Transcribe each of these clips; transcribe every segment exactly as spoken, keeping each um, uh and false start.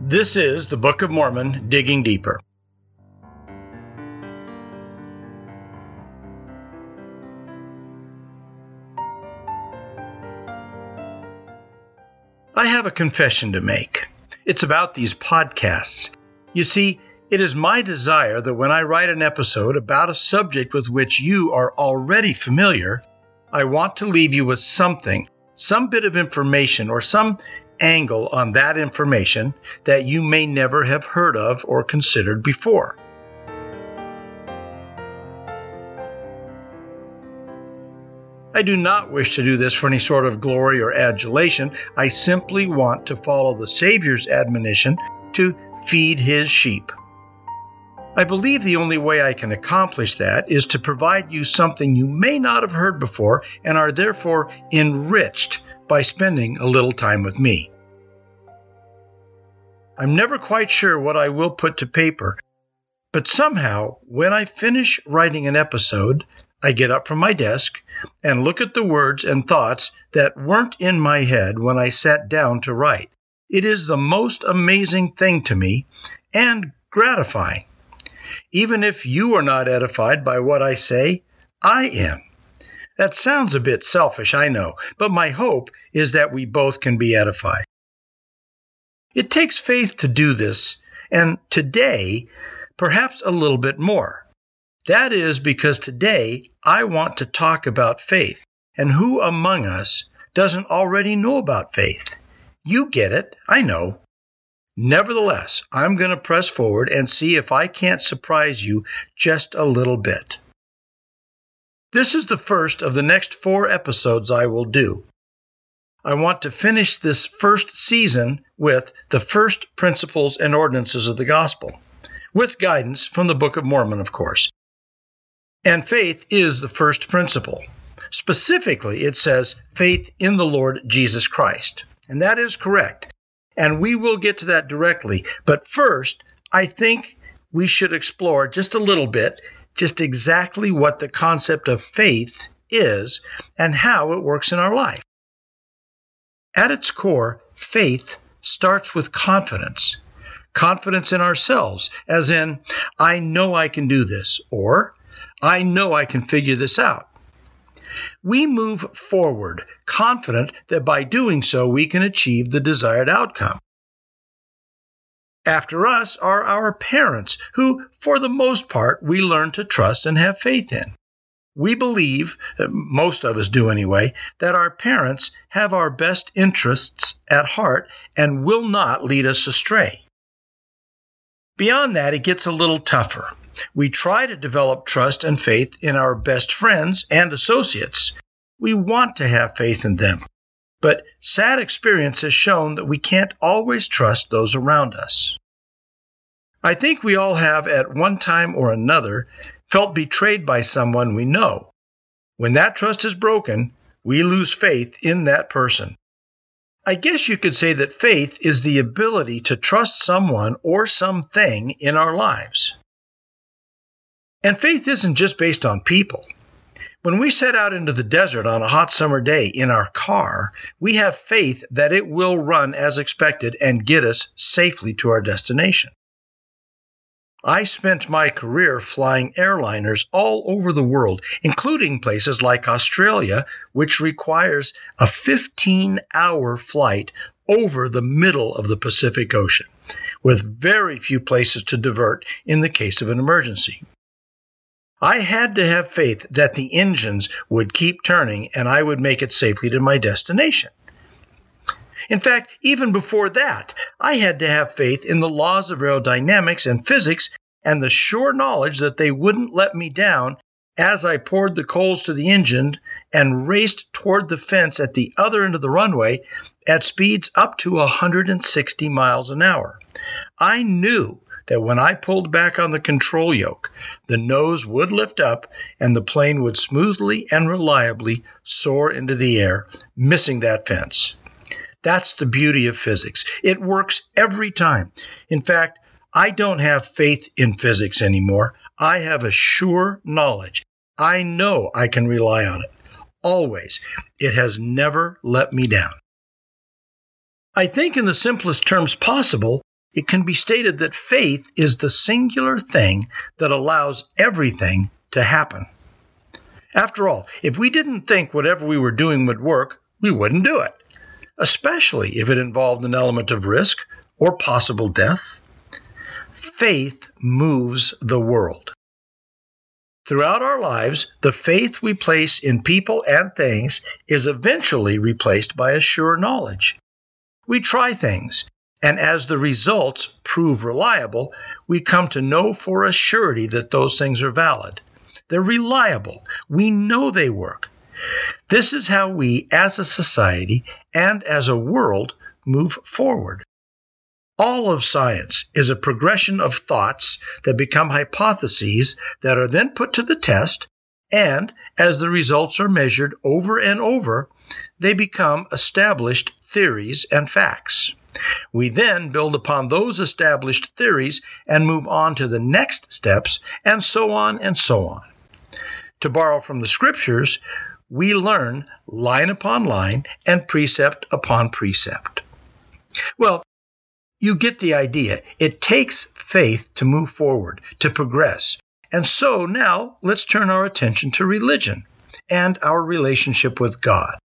This is the Book of Mormon, Digging Deeper. I have a confession to make. It's about these podcasts. You see, it is my desire that when I write an episode about a subject with which you are already familiar, I want to leave you with something, some bit of information or some angle on that information that you may never have heard of or considered before. I do not wish to do this for any sort of glory or adulation. I simply want to follow the Savior's admonition to feed his sheep. I believe the only way I can accomplish that is to provide you something you may not have heard before and are therefore enriched by spending a little time with me. I'm never quite sure what I will put to paper, but somehow when I finish writing an episode, I get up from my desk and look at the words and thoughts that weren't in my head when I sat down to write. It is the most amazing thing to me and gratifying. Even if you are not edified by what I say, I am. That sounds a bit selfish, I know, but my hope is that we both can be edified. It takes faith to do this, and today, perhaps a little bit more. That is because today I want to talk about faith, and who among us doesn't already know about faith? You get it, I know. Nevertheless, I'm going to press forward and see if I can't surprise you just a little bit. This is the first of the next four episodes I will do. I want to finish this first season with the first principles and ordinances of the gospel, with guidance from the Book of Mormon, of course. And faith is the first principle. Specifically, it says faith in the Lord Jesus Christ. And that is correct. And we will get to that directly. But first, I think we should explore just a little bit just exactly what the concept of faith is and how it works in our life. At its core, faith starts with confidence. Confidence in ourselves, as in, I know I can do this, or I know I can figure this out. We move forward, confident that by doing so we can achieve the desired outcome. After us are our parents, who, for the most part, we learn to trust and have faith in. We believe, most of us do anyway, that our parents have our best interests at heart and will not lead us astray. Beyond that, it gets a little tougher. We try to develop trust and faith in our best friends and associates. We want to have faith in them. But sad experience has shown that we can't always trust those around us. I think we all have, at one time or another, felt betrayed by someone we know. When that trust is broken, we lose faith in that person. I guess you could say that faith is the ability to trust someone or something in our lives. And faith isn't just based on people. When we set out into the desert on a hot summer day in our car, we have faith that it will run as expected and get us safely to our destination. I spent my career flying airliners all over the world, including places like Australia, which requires a fifteen-hour flight over the middle of the Pacific Ocean, with very few places to divert in the case of an emergency. I had to have faith that the engines would keep turning and I would make it safely to my destination. In fact, even before that, I had to have faith in the laws of aerodynamics and physics and the sure knowledge that they wouldn't let me down as I poured the coals to the engine and raced toward the fence at the other end of the runway at speeds up to one hundred sixty miles an hour. I knew that when I pulled back on the control yoke, the nose would lift up and the plane would smoothly and reliably soar into the air, missing that fence. That's the beauty of physics. It works every time. In fact, I don't have faith in physics anymore. I have a sure knowledge. I know I can rely on it. Always. It has never let me down. I think in the simplest terms possible, it can be stated that faith is the singular thing that allows everything to happen. After all, if we didn't think whatever we were doing would work, we wouldn't do it, especially if it involved an element of risk or possible death. Faith moves the world. Throughout our lives, the faith we place in people and things is eventually replaced by a sure knowledge. We try things, and as the results prove reliable, we come to know for a surety that those things are valid. They're reliable. We know they work. This is how we, as a society and as a world, move forward. All of science is a progression of thoughts that become hypotheses that are then put to the test, and as the results are measured over and over, they become established theories and facts. We then build upon those established theories and move on to the next steps, and so on and so on. To borrow from the Scriptures, we learn line upon line and precept upon precept. Well, you get the idea. It takes faith to move forward, to progress. And so now let's turn our attention to religion and our relationship with God.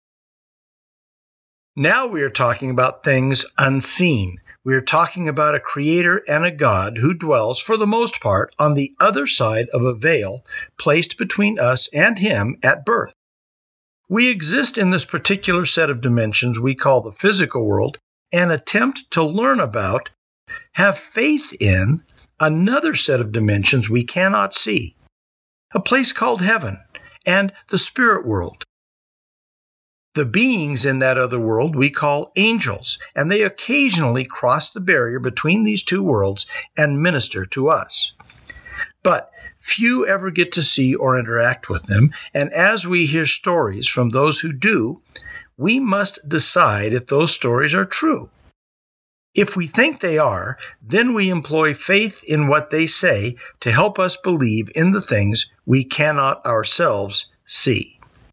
Now we are talking about things unseen. We are talking about a creator and a God who dwells, for the most part, on the other side of a veil placed between us and him at birth. We exist in this particular set of dimensions we call the physical world and attempt to learn about, have faith in, another set of dimensions we cannot see, a place called heaven and the spirit world. The beings in that other world we call angels, and they occasionally cross the barrier between these two worlds and minister to us. But few ever get to see or interact with them, and as we hear stories from those who do, we must decide if those stories are true. If we think they are, then we employ faith in what they say to help us believe in the things we cannot ourselves see.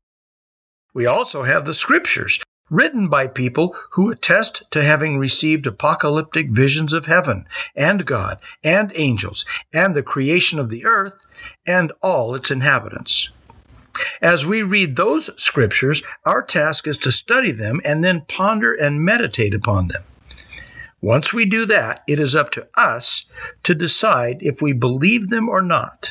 We also have the Scriptures, written by people who attest to having received apocalyptic visions of heaven and God and angels and the creation of the earth and all its inhabitants. As we read those Scriptures, our task is to study them and then ponder and meditate upon them. Once we do that, it is up to us to decide if we believe them or not.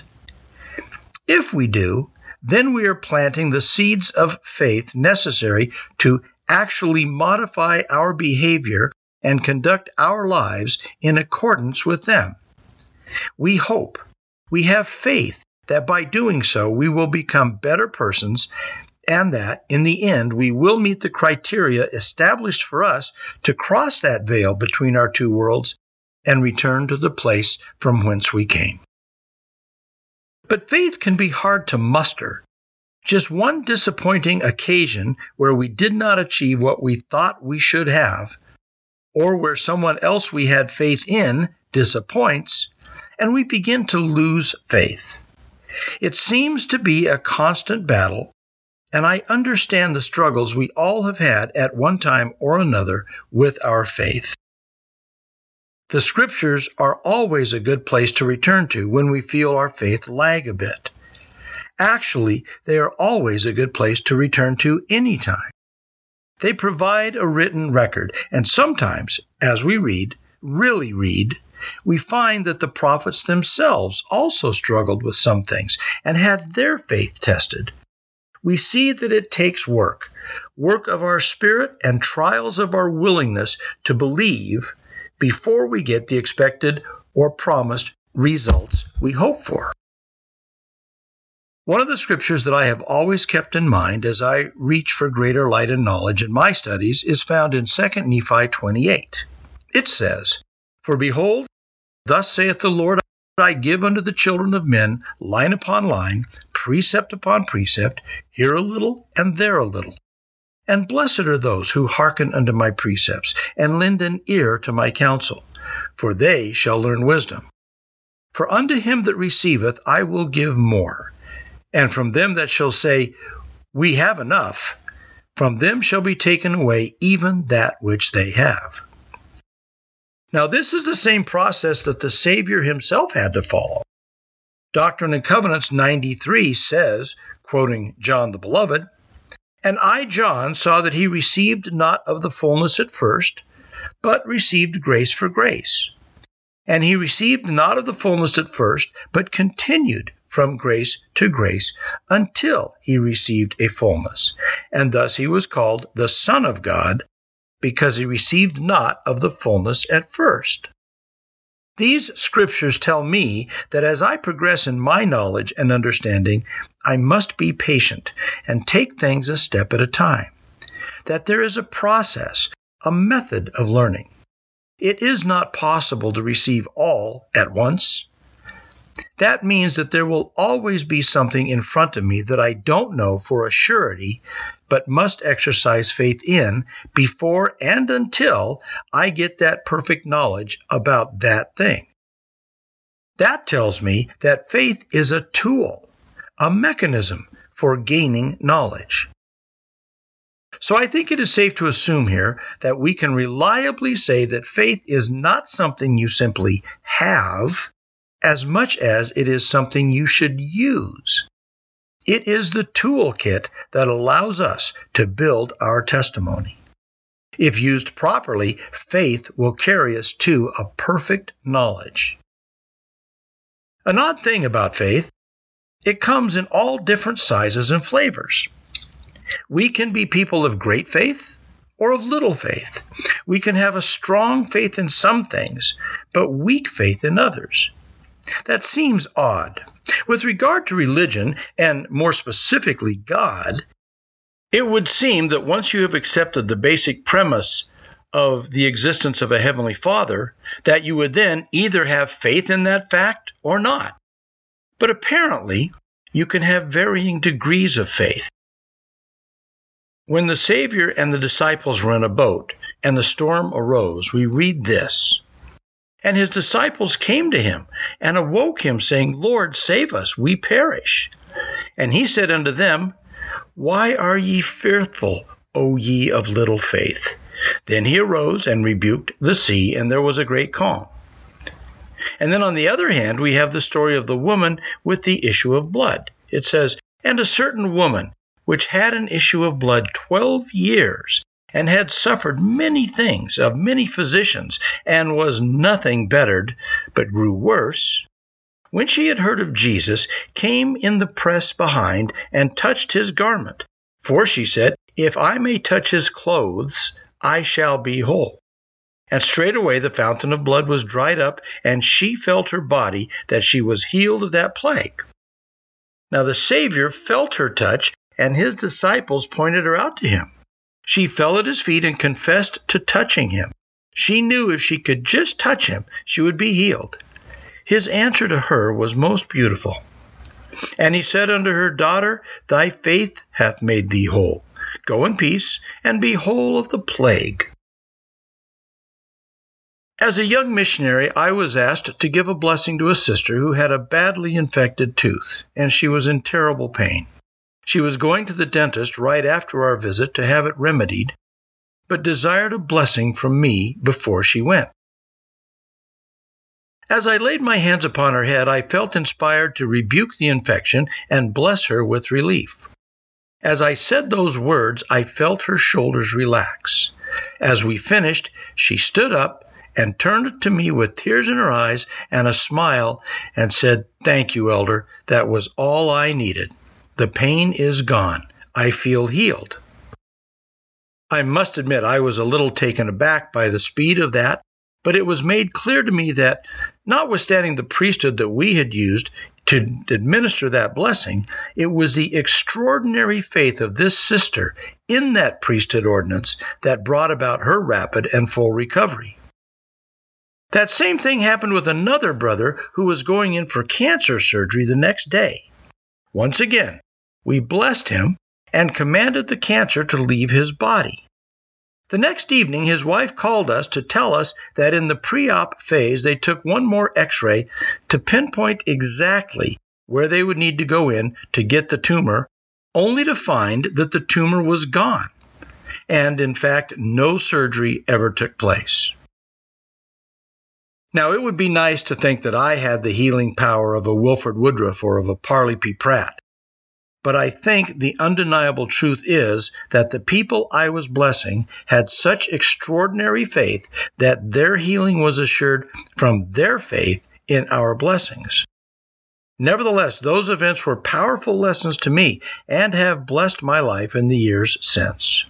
If we do, then we are planting the seeds of faith necessary to actually modify our behavior and conduct our lives in accordance with them. We hope, we have faith that by doing so we will become better persons, and that in the end we will meet the criteria established for us to cross that veil between our two worlds and return to the place from whence we came. But faith can be hard to muster. Just one disappointing occasion where we did not achieve what we thought we should have, or where someone else we had faith in disappoints, and we begin to lose faith. It seems to be a constant battle, and I understand the struggles we all have had at one time or another with our faith. The Scriptures are always a good place to return to when we feel our faith lag a bit. Actually, they are always a good place to return to anytime. They provide a written record, and sometimes, as we read, really read, we find that the prophets themselves also struggled with some things and had their faith tested. We see that it takes work, work of our spirit and trials of our willingness to believe before we get the expected or promised results we hope for. One of the Scriptures that I have always kept in mind as I reach for greater light and knowledge in my studies is found in Second Nephi twenty-eight. It says, "For behold, thus saith the Lord, I give unto the children of men line upon line, precept upon precept, here a little and there a little. And blessed are those who hearken unto my precepts, and lend an ear to my counsel, for they shall learn wisdom. For unto him that receiveth I will give more. And from them that shall say, We have enough, from them shall be taken away even that which they have." Now, this is the same process that the Savior himself had to follow. Doctrine and Covenants ninety-three says, quoting John the Beloved, "And I, John, saw that he received not of the fullness at first, but received grace for grace. And he received not of the fullness at first, but continued from grace to grace until he received a fullness. And thus he was called the Son of God, because he received not of the fullness at first." These scriptures tell me that as I progress in my knowledge and understanding, I must be patient and take things a step at a time. That there is a process, a method of learning. It is not possible to receive all at once. That means that there will always be something in front of me that I don't know for a surety, but must exercise faith in before and until I get that perfect knowledge about that thing. That tells me that faith is a tool, a mechanism for gaining knowledge. So I think it is safe to assume here that we can reliably say that faith is not something you simply have, as much as it is something you should use. It is the toolkit that allows us to build our testimony. If used properly, faith will carry us to a perfect knowledge. An odd thing about faith, it comes in all different sizes and flavors. We can be people of great faith or of little faith. We can have a strong faith in some things, but weak faith in others. That seems odd. With regard to religion, and more specifically God, it would seem that once you have accepted the basic premise of the existence of a Heavenly Father, that you would then either have faith in that fact or not. But apparently, you can have varying degrees of faith. When the Savior and the disciples were in a boat, and the storm arose, we read this. "And his disciples came to him, and awoke him, saying, Lord, save us, we perish. And he said unto them, Why are ye fearful, O ye of little faith? Then he arose and rebuked the sea, and there was a great calm." And then on the other hand, we have the story of the woman with the issue of blood. It says, "And a certain woman, which had an issue of blood twelve years, and had suffered many things of many physicians, and was nothing bettered, but grew worse, when she had heard of Jesus, came in the press behind, and touched his garment. For she said, If I may touch his clothes, I shall be whole. And straightway the fountain of blood was dried up, and she felt her body that she was healed of that plague." Now the Savior felt her touch, and his disciples pointed her out to him. She fell at his feet and confessed to touching him. She knew if she could just touch him, she would be healed. His answer to her was most beautiful. "And he said unto her, Daughter, thy faith hath made thee whole. Go in peace, and be whole of the plague." As a young missionary, I was asked to give a blessing to a sister who had a badly infected tooth, and she was in terrible pain. She was going to the dentist right after our visit to have it remedied, but desired a blessing from me before she went. As I laid my hands upon her head, I felt inspired to rebuke the infection and bless her with relief. As I said those words, I felt her shoulders relax. As we finished, she stood up and turned to me with tears in her eyes and a smile and said, "Thank you, Elder. That was all I needed. The pain is gone. I feel healed." I must admit I was a little taken aback by the speed of that, but it was made clear to me that, notwithstanding the priesthood that we had used to administer that blessing, it was the extraordinary faith of this sister in that priesthood ordinance that brought about her rapid and full recovery. That same thing happened with another brother who was going in for cancer surgery the next day. Once again, we blessed him and commanded the cancer to leave his body. The next evening, his wife called us to tell us that in the pre-op phase, they took one more x-ray to pinpoint exactly where they would need to go in to get the tumor, only to find that the tumor was gone. And in fact, no surgery ever took place. Now, it would be nice to think that I had the healing power of a Wilford Woodruff or of a Parley P. Pratt. But I think the undeniable truth is that the people I was blessing had such extraordinary faith that their healing was assured from their faith in our blessings. Nevertheless, those events were powerful lessons to me and have blessed my life in the years since.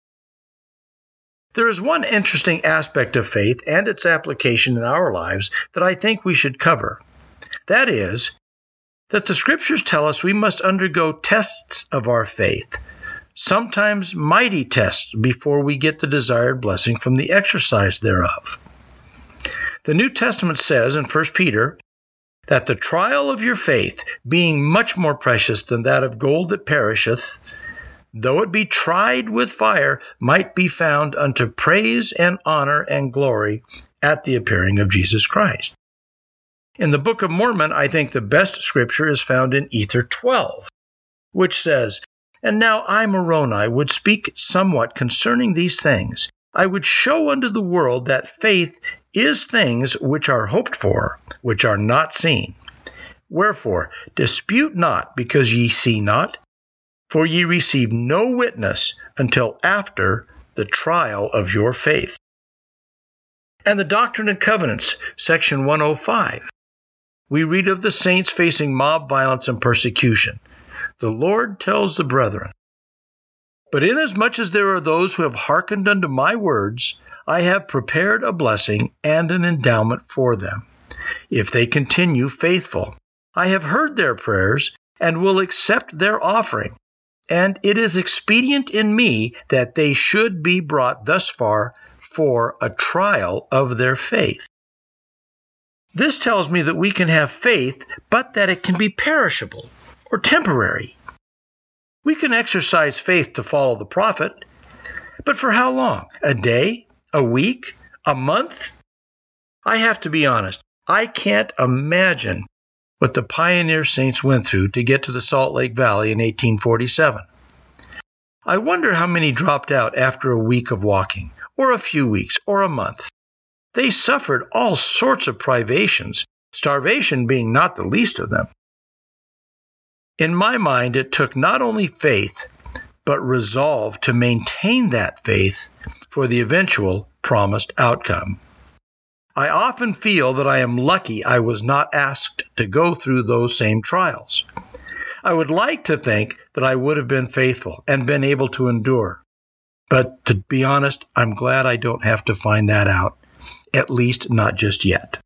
There is one interesting aspect of faith and its application in our lives that I think we should cover. That is, that the Scriptures tell us we must undergo tests of our faith, sometimes mighty tests, before we get the desired blessing from the exercise thereof. The New Testament says in First Peter that the trial of your faith, being much more precious than that of gold that perisheth, though it be tried with fire, might be found unto praise and honor and glory at the appearing of Jesus Christ. In the Book of Mormon, I think the best scripture is found in Ether twelve, which says, And now I, Moroni, would speak somewhat concerning these things. I would show unto the world that faith is things which are hoped for, which are not seen. Wherefore, dispute not, because ye see not, for ye receive no witness until after the trial of your faith. And the Doctrine and Covenants, section one oh five. We read of the saints facing mob violence and persecution. The Lord tells the brethren, But inasmuch as there are those who have hearkened unto my words, I have prepared a blessing and an endowment for them. If they continue faithful, I have heard their prayers and will accept their offering. And it is expedient in me that they should be brought thus far for a trial of their faith. This tells me that we can have faith, but that it can be perishable or temporary. We can exercise faith to follow the prophet, but for how long? A day? A week? A month? I have to be honest. I can't imagine what the pioneer saints went through to get to the Salt Lake Valley in eighteen forty-seven. I wonder how many dropped out after a week of walking, or a few weeks, or a month. They suffered all sorts of privations, starvation being not the least of them. In my mind, it took not only faith, but resolve to maintain that faith for the eventual promised outcome. I often feel that I am lucky I was not asked to go through those same trials. I would like to think that I would have been faithful and been able to endure. But to be honest, I'm glad I don't have to find that out, at least not just yet.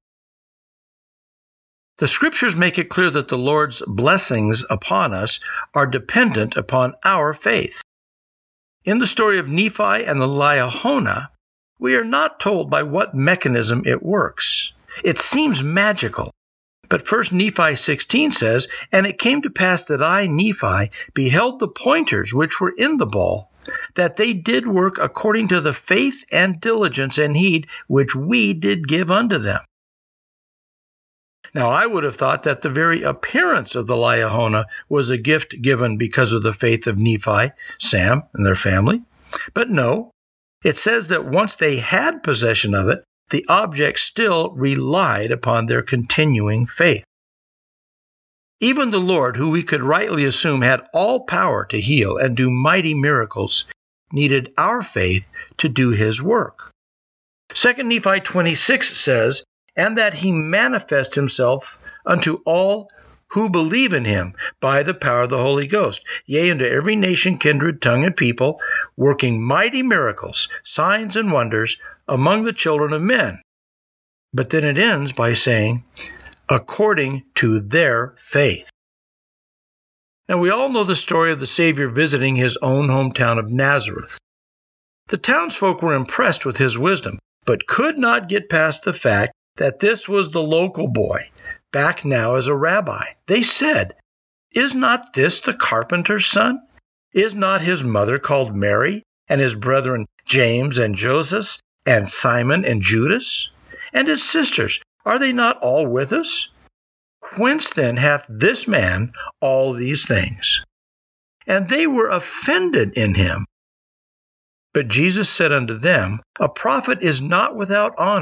The Scriptures make it clear that the Lord's blessings upon us are dependent upon our faith. In the story of Nephi and the Liahona, we are not told by what mechanism it works. It seems magical. But First Nephi sixteen says, And it came to pass that I, Nephi, beheld the pointers which were in the ball, that they did work according to the faith and diligence and heed which we did give unto them. Now, I would have thought that the very appearance of the Liahona was a gift given because of the faith of Nephi, Sam, and their family. But no, it says that once they had possession of it, the object still relied upon their continuing faith. Even the Lord, who we could rightly assume had all power to heal and do mighty miracles, needed our faith to do his work. Second Nephi twenty-six says, And that he manifest himself unto all who believe in him by the power of the Holy Ghost, yea, unto every nation, kindred, tongue, and people, working mighty miracles, signs, and wonders among the children of men. But then it ends by saying, according to their faith. Now, we all know the story of the Savior visiting his own hometown of Nazareth. The townsfolk were impressed with his wisdom, but could not get past the fact that this was the local boy, back now as a rabbi. They said, Is not this the carpenter's son? Is not his mother called Mary, and his brethren James and Joseph, and Simon and Judas? And his sisters, are they not all with us? Whence then hath this man all these things? And they were offended in him. But Jesus said unto them, A prophet is not without honor,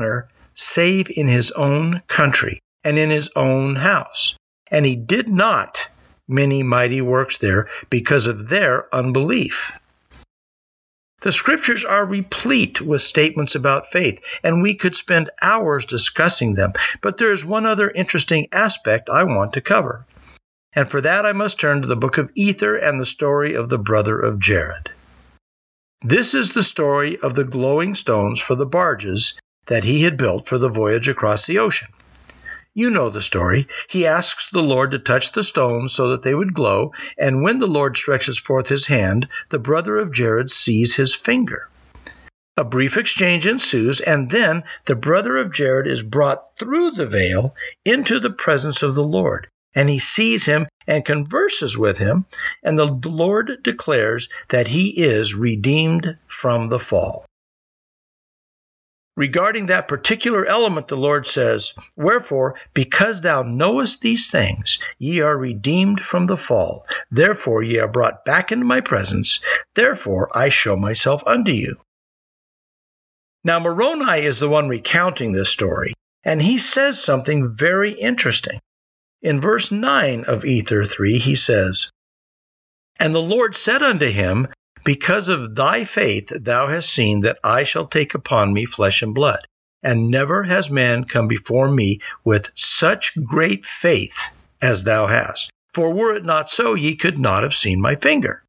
save in his own country and in his own house. And he did not many mighty works there because of their unbelief. The scriptures are replete with statements about faith, and we could spend hours discussing them. But there is one other interesting aspect I want to cover. And for that I must turn to the book of Ether and the story of the brother of Jared. This is the story of the glowing stones for the barges that he had built for the voyage across the ocean. You know the story. He asks the Lord to touch the stones so that they would glow, and when the Lord stretches forth his hand, the brother of Jared sees his finger. A brief exchange ensues, and then the brother of Jared is brought through the veil into the presence of the Lord, and he sees him and converses with him, and the Lord declares that he is redeemed from the fall. Regarding that particular element, the Lord says, "Wherefore, because thou knowest these things, ye are redeemed from the fall. Therefore ye are brought back into my presence. Therefore I show myself unto you." Now Moroni is the one recounting this story, and he says something very interesting. In verse nine of Ether three, he says, "And the Lord said unto him, Because of thy faith thou hast seen that I shall take upon me flesh and blood, and never has man come before me with such great faith as thou hast. For were it not so, ye could not have seen my finger."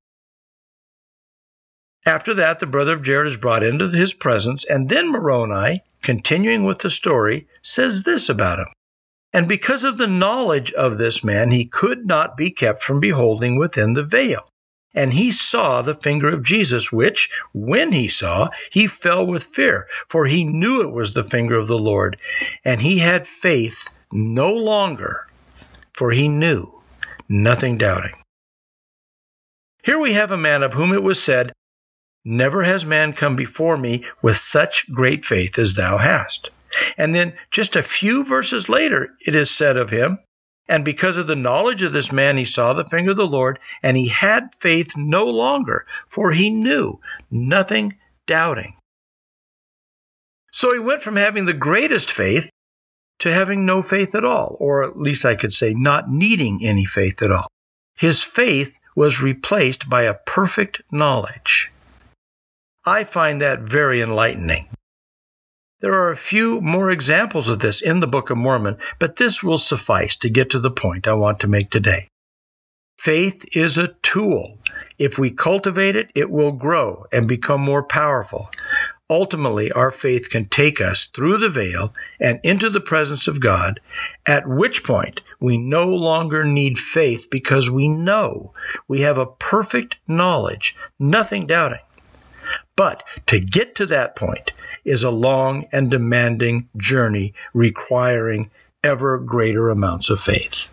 After that, the brother of Jared is brought into his presence, and then Moroni, continuing with the story, says this about him. "And because of the knowledge of this man, he could not be kept from beholding within the veil. And he saw the finger of Jesus, which, when he saw, he fell with fear, for he knew it was the finger of the Lord. And he had faith no longer, for he knew, nothing doubting." Here we have a man of whom it was said, "Never has man come before me with such great faith as thou hast." And then just a few verses later, it is said of him, "And because of the knowledge of this man, he saw the finger of the Lord, and he had faith no longer, for he knew, nothing doubting." So he went from having the greatest faith to having no faith at all, or at least I could say not needing any faith at all. His faith was replaced by a perfect knowledge. I find that very enlightening. There are a few more examples of this in the Book of Mormon, but this will suffice to get to the point I want to make today. Faith is a tool. If we cultivate it, it will grow and become more powerful. Ultimately, our faith can take us through the veil and into the presence of God, at which point we no longer need faith because we know we have a perfect knowledge, nothing doubting. But to get to that point is a long and demanding journey requiring ever greater amounts of faith.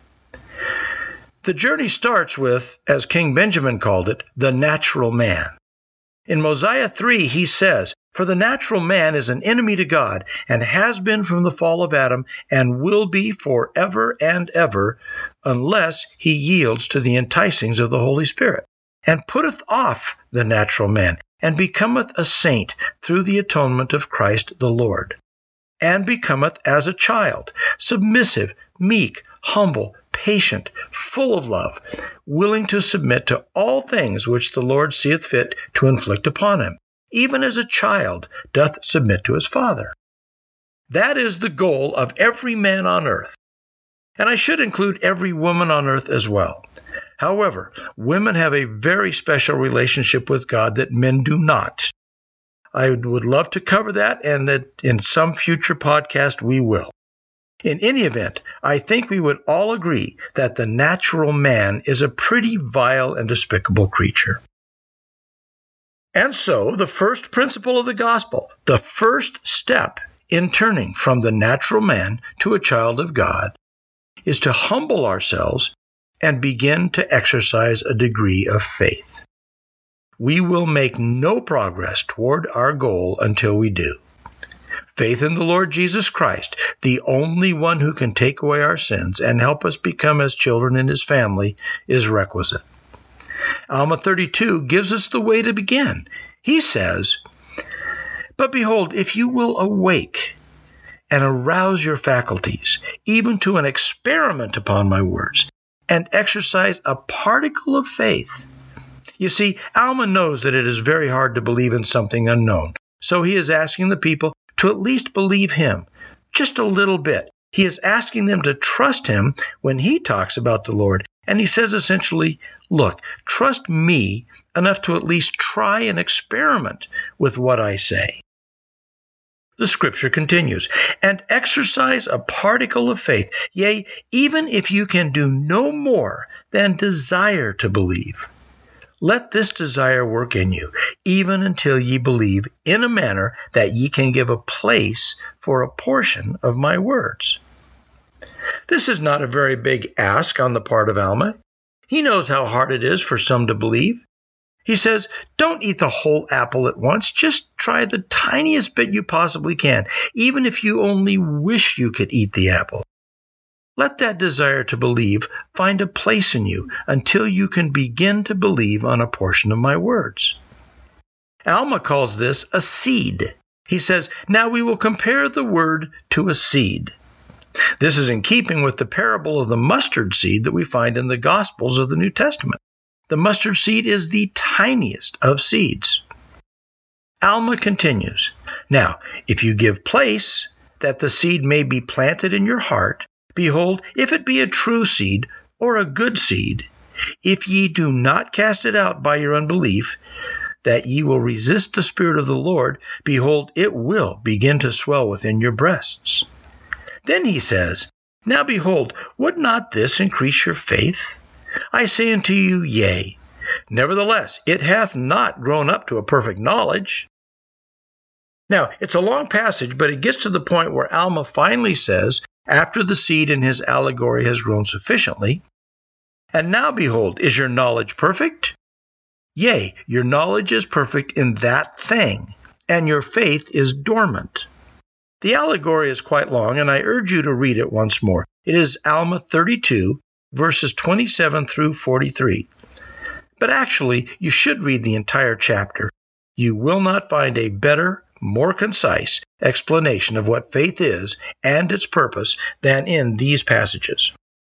The journey starts with, as King Benjamin called it, the natural man. In Mosiah three, he says, "For the natural man is an enemy to God, and has been from the fall of Adam, and will be forever and ever, unless he yields to the enticings of the Holy Spirit, and putteth off the natural man, and becometh a saint through the atonement of Christ the Lord, and becometh as a child, submissive, meek, humble, patient, full of love, willing to submit to all things which the Lord seeth fit to inflict upon him, even as a child doth submit to his father." That is the goal of every man on earth. And I should include every woman on earth as well. However, women have a very special relationship with God that men do not. I would love to cover that, and that in some future podcast we will. In any event, I think we would all agree that the natural man is a pretty vile and despicable creature. And so, the first principle of the gospel, the first step in turning from the natural man to a child of God, is to humble ourselves and begin to exercise a degree of faith. We will make no progress toward our goal until we do. Faith in the Lord Jesus Christ, the only one who can take away our sins and help us become as children in his family, is requisite. Alma thirty-two gives us the way to begin. He says, "But behold, if you will awake and arouse your faculties, even to an experiment upon my words, and exercise a particle of faith. You see, Alma knows that it is very hard to believe in something unknown, so he is asking the people to at least believe him, just a little bit. He is asking them to trust him when he talks about the Lord, and he says essentially, look, trust me enough to at least try and experiment with what I say. The scripture continues, and exercise a particle of faith, yea, even if you can do no more than desire to believe. Let this desire work in you, even until ye believe in a manner that ye can give a place for a portion of my words. This is not a very big ask on the part of Alma. He knows how hard it is for some to believe. He says, don't eat the whole apple at once. Just try the tiniest bit you possibly can, even if you only wish you could eat the apple. Let that desire to believe find a place in you until you can begin to believe on a portion of my words. Alma calls this a seed. He says, now we will compare the word to a seed. This is in keeping with the parable of the mustard seed that we find in the Gospels of the New Testament. The mustard seed is the tiniest of seeds. Alma continues, now, if you give place that the seed may be planted in your heart, behold, if it be a true seed or a good seed, if ye do not cast it out by your unbelief, that ye will resist the Spirit of the Lord, behold, it will begin to swell within your breasts. Then he says, now behold, would not this increase your faith? I say unto you, yea. Nevertheless, it hath not grown up to a perfect knowledge. Now, it's a long passage, but it gets to the point where Alma finally says, after the seed in his allegory has grown sufficiently, and now behold, is your knowledge perfect? Yea, your knowledge is perfect in that thing, and your faith is dormant. The allegory is quite long, and I urge you to read it once more. It is Alma thirty-two, verses twenty-seven through forty-three. But actually, you should read the entire chapter. You will not find a better, more concise explanation of what faith is and its purpose than in these passages.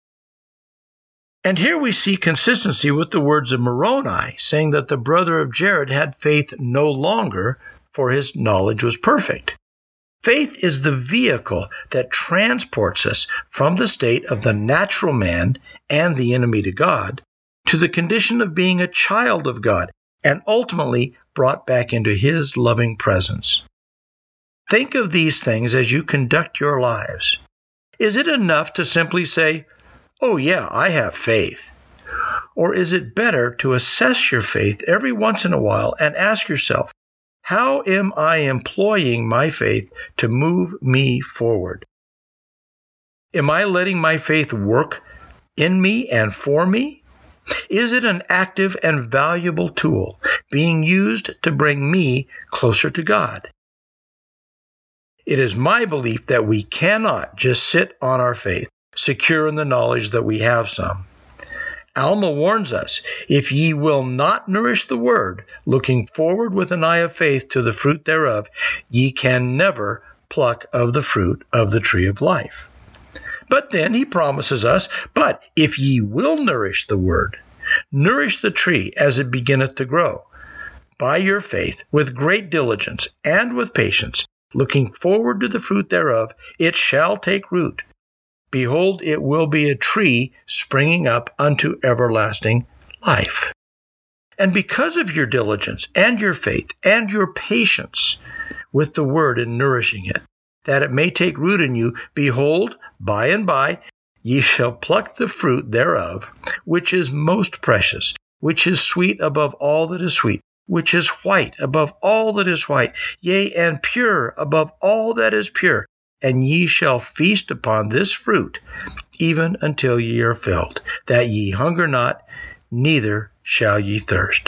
And here we see consistency with the words of Moroni, saying that the brother of Jared had faith no longer, for his knowledge was perfect. Faith is the vehicle that transports us from the state of the natural man and the enemy to God to the condition of being a child of God and ultimately brought back into his loving presence. Think of these things as you conduct your lives. Is it enough to simply say, oh yeah, I have faith? Or is it better to assess your faith every once in a while and ask yourself, how am I employing my faith to move me forward? Am I letting my faith work in me and for me? Is it an active and valuable tool being used to bring me closer to God? It is my belief that we cannot just sit on our faith, secure in the knowledge that we have some. Alma warns us, if ye will not nourish the word, looking forward with an eye of faith to the fruit thereof, ye can never pluck of the fruit of the tree of life. But then he promises us, but if ye will nourish the word, nourish the tree as it beginneth to grow, by your faith, with great diligence and with patience, looking forward to the fruit thereof, it shall take root. Behold, it will be a tree springing up unto everlasting life. And because of your diligence and your faith and your patience with the word and nourishing it, that it may take root in you, behold, by and by ye shall pluck the fruit thereof, which is most precious, which is sweet above all that is sweet, which is white above all that is white, yea, and pure above all that is pure. And ye shall feast upon this fruit, even until ye are filled, that ye hunger not, neither shall ye thirst.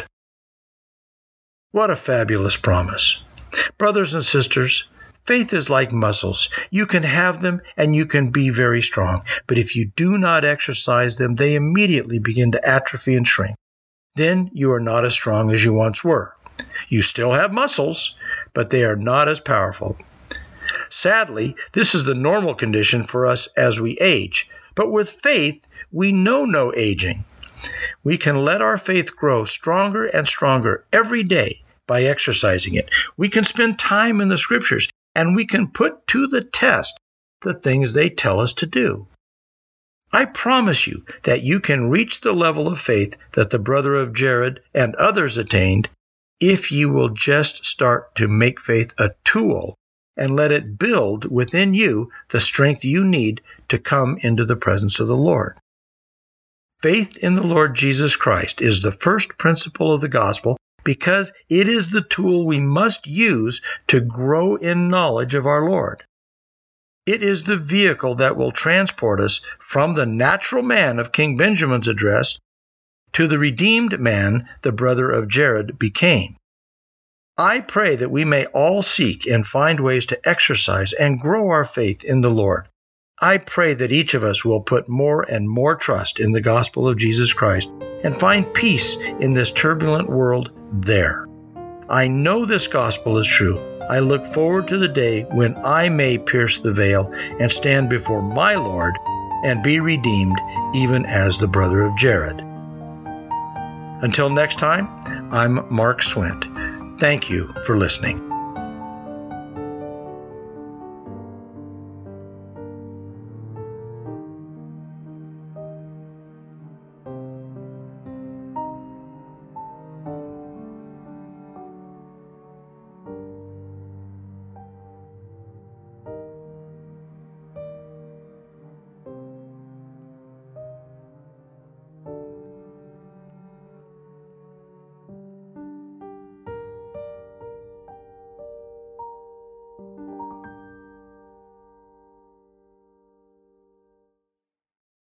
What a fabulous promise. Brothers and sisters, faith is like muscles. You can have them and you can be very strong, but if you do not exercise them, they immediately begin to atrophy and shrink. Then you are not as strong as you once were. You still have muscles, but they are not as powerful. Sadly, this is the normal condition for us as we age. But with faith, we know no aging. We can let our faith grow stronger and stronger every day by exercising it. We can spend time in the Scriptures, and we can put to the test the things they tell us to do. I promise you that you can reach the level of faith that the brother of Jared and others attained if you will just start to make faith a tool and let it build within you the strength you need to come into the presence of the Lord. Faith in the Lord Jesus Christ is the first principle of the gospel because it is the tool we must use to grow in knowledge of our Lord. It is the vehicle that will transport us from the natural man of King Benjamin's address to the redeemed man the brother of Jared became. I pray that we may all seek and find ways to exercise and grow our faith in the Lord. I pray that each of us will put more and more trust in the gospel of Jesus Christ and find peace in this turbulent world there. I know this gospel is true. I look forward to the day when I may pierce the veil and stand before my Lord and be redeemed even as the brother of Jared. Until next time, I'm Mark Swint. Thank you for listening.